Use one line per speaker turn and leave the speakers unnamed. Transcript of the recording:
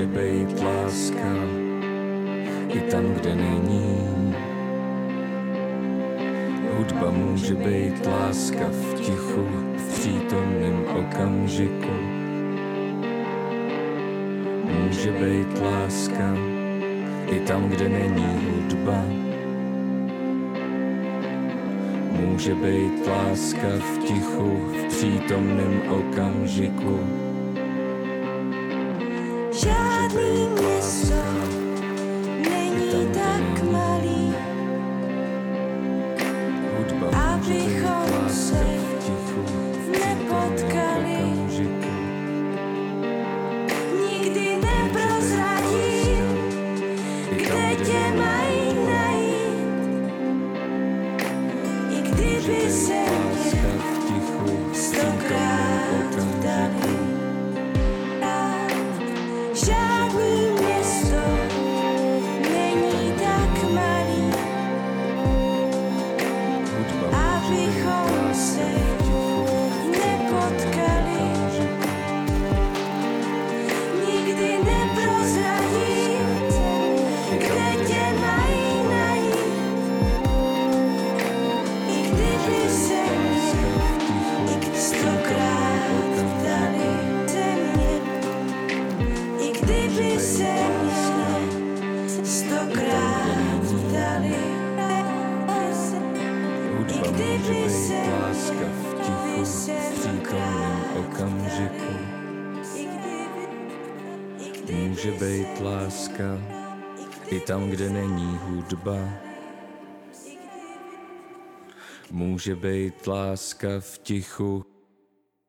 Může být láska i tam, kde není. Hudba může být láska v tichu, v přítomném okamžiku. Může být láska i tam, kde není hudba. Může být láska v tichu, v přítomném okamžiku.
Žádný město není tak malý, abychom se nepotkali. Nikdy neprozradím, kde tě mají najít. I kdyby se mě stokrát vdali. Žádný město není tak malý, abychom se nepotkali. Nikdy neprozradím, kde tě mají najít. I kdyby se mě stokrát vdali. I kdyby se mě stokrát vdali.
Hudba může být láska v tichu, v přítomném okamžiku. Může být láska i tam, kde není hudba. Může být láska v tichu,